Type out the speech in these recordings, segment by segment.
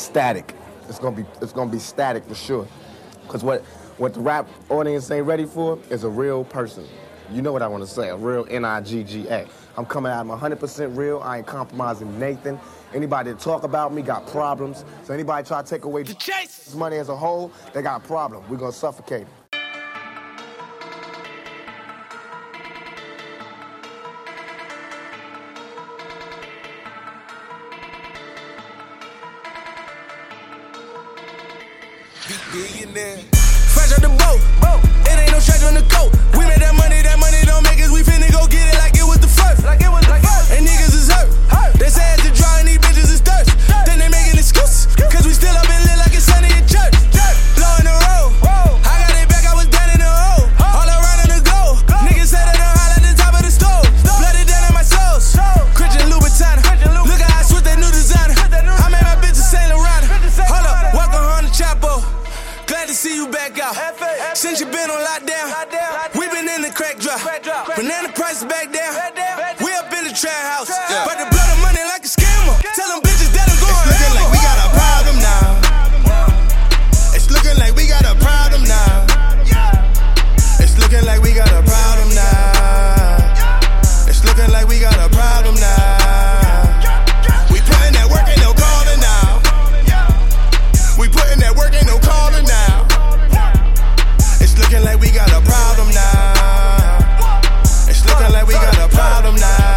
static. It's gonna be static for sure. Cause what the rap audience ain't ready for is a real person. You know what I want to say, a real N-I-G-G-A. I'm coming out, I'm 100% real, I ain't compromising Nathan. Anybody that talk about me got problems. So anybody try to take away this money as a whole, they got a problem. We're gonna suffocate them. Billionaire. Fresh out the boat. It ain't no stretch on the coat. We made that money don't make us. We finna go get it like it was the first. And niggas is hurt. They say it's the dry and these bitches is thirst. Then they making excuses. Cause we still up and lit like it's Sunday in church. Blowing the road. I got it back, I was down in the hole. All around on the go. Niggas said that I'm high at the top of the stove. Blooded down in my soles. Christian Louboutin. Look how I switched that new designer. I made my bitch a Saint Laurent. Hold up, welcome on the Chapo. Glad to see you back out. Since you been on lockdown, we been in the crack drop. Banana prices back down. We up in the trap house. But the blood of money like a scammer. Tell them bitches that I'm going. It's looking like we got a problem now. It's looking like we got a problem now. It's looking like we got a problem now. It's looking like we got a problem now. We putting that work, ain't no calling now. We putting that work, ain't no calling now. It's looking like we got a problem now. It's looking like we got a problem now.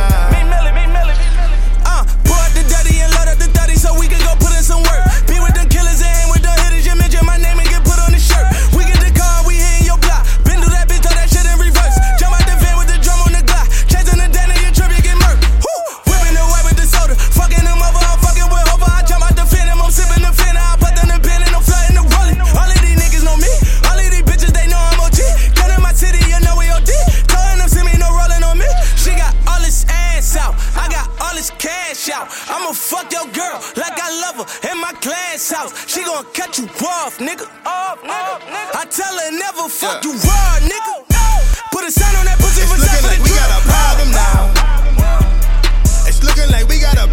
Pour up the dirty and load up the 30 so we can go put in some work. Be with them killers and hang with them hitters. You mention my name and get put on the shirt. We get the car and we hitting your block. Been through that bitch, throw that shit in reverse. Jump out the van with the drum on the Glock. Chasing the down and your trip, you get murked. Whipping the white with the soda. Fucking them over, I'm fucking with Hova. I jump out the fin, I'm sipping the fin. I put them in the pen and I'm flooding the rolling. All of these niggas know me. All of these bitches, they know I'm OG. Gun in my city, you know we OD. Telling them, see me, no rolling on me. She got all this ass out. I got all this cash out. I'ma fuck your girl like I love her in my glass house. She gon' cut you off, nigga. I tell her never fuck you raw, nigga. Put a sign on that pussy for It's looking like we got a problem now. It's looking like we got a